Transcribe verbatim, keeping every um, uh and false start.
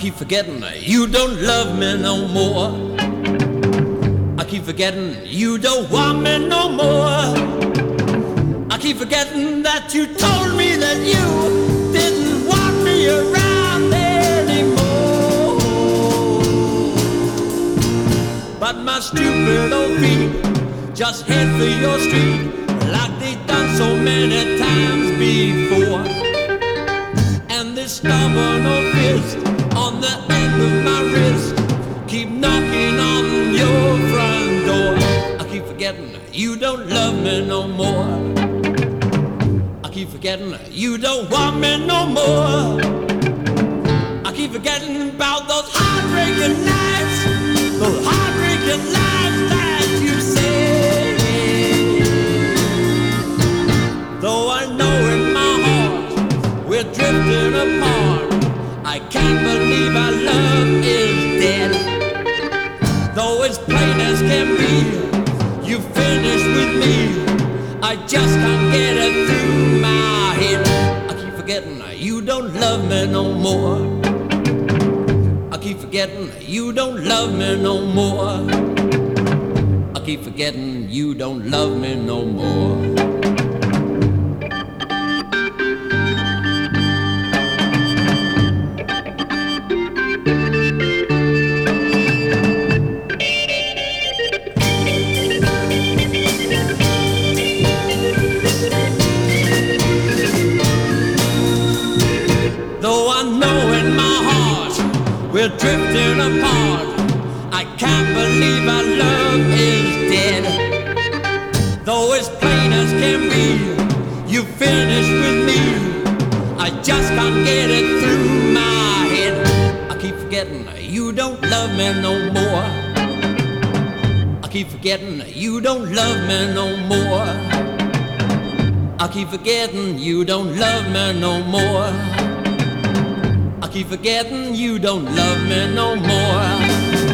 keep forgetting you don't love me no more. I keep forgetting you don't want me no more. I keep forgetting that you told me that you didn't want me around anymore. But my stupid old feet just head for your street like they've done so many times before. And this stubborn old fist on the end of my wrist keep knocking on your front door. I keep forgetting you don't love me no more. I keep forgetting you don't want me no more. I keep forgetting about those heartbreaking nights, those heartbreaking lies that you say. Though I know in my heart we're drifting apart, I can't believe our love is dead. Though it's plain as can be, you finished with me, I just can't get it through my head. I keep forgetting you don't love me no more. I keep forgetting you don't love me no more. I keep forgetting you don't love me no more. Though I know in my heart we're drifting apart, I can't believe our love is dead. Though it's plain as can be, you finished with me, I just can't get it through my head. I keep forgetting you don't love me no more. I keep forgetting you don't love me no more. I keep forgetting you don't love me no more. I keep forgetting you don't love me no more.